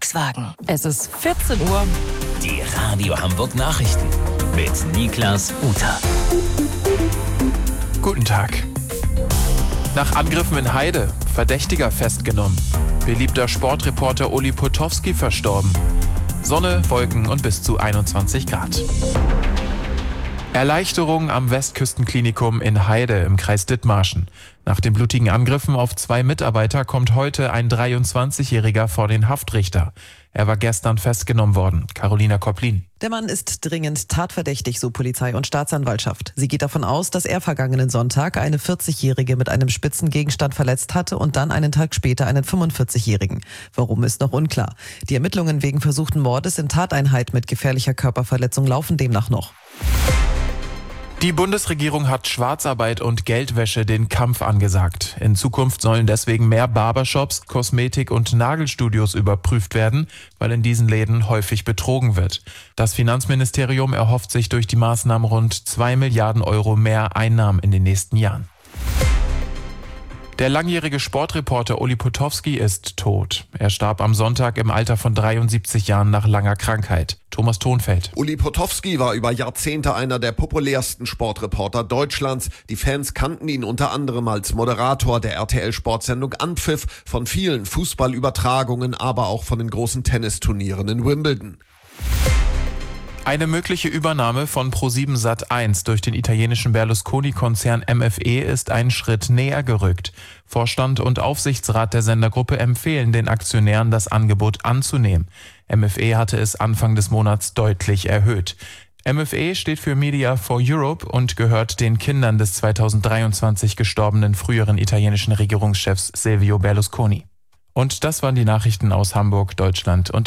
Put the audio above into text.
Mittagswagen. Es ist 14 Uhr. Die Radio Hamburg Nachrichten mit Niklas Uter. Guten Tag. Nach Angriffen in Heide, Verdächtiger festgenommen. Beliebter Sportreporter Uli Potowski verstorben. Sonne, Wolken und bis zu 21 Grad. Erleichterung am Westküstenklinikum in Heide im Kreis Dithmarschen. Nach den blutigen Angriffen auf 2 Mitarbeiter kommt heute ein 23-Jähriger vor den Haftrichter. Er war gestern festgenommen worden. Carolina Kopplin. Der Mann ist dringend tatverdächtig, so Polizei und Staatsanwaltschaft. Sie geht davon aus, dass er vergangenen Sonntag eine 40-Jährige mit einem spitzen Gegenstand verletzt hatte und dann einen Tag später einen 45-Jährigen. Warum, ist noch unklar. Die Ermittlungen wegen versuchten Mordes in Tateinheit mit gefährlicher Körperverletzung laufen demnach noch. Die Bundesregierung hat Schwarzarbeit und Geldwäsche den Kampf angesagt. In Zukunft sollen deswegen mehr Barbershops, Kosmetik- und Nagelstudios überprüft werden, weil in diesen Läden häufig betrogen wird. Das Finanzministerium erhofft sich durch die Maßnahmen rund 2 Milliarden Euro mehr Einnahmen in den nächsten Jahren. Der langjährige Sportreporter Uli Potowski ist tot. Er starb am Sonntag im Alter von 73 Jahren nach langer Krankheit. Thomas Thonfeld. Uli Potowski war über Jahrzehnte einer der populärsten Sportreporter Deutschlands. Die Fans kannten ihn unter anderem als Moderator der RTL-Sportsendung Anpfiff, von vielen Fußballübertragungen, aber auch von den großen Tennisturnieren in Wimbledon. Eine mögliche Übernahme von ProSieben Sat.1 durch den italienischen Berlusconi-Konzern MFE ist ein Schritt näher gerückt. Vorstand und Aufsichtsrat der Sendergruppe empfehlen den Aktionären, das Angebot anzunehmen. MFE hatte es Anfang des Monats deutlich erhöht. MFE steht für Media for Europe und gehört den Kindern des 2023 gestorbenen früheren italienischen Regierungschefs Silvio Berlusconi. Und das waren die Nachrichten aus Hamburg, Deutschland und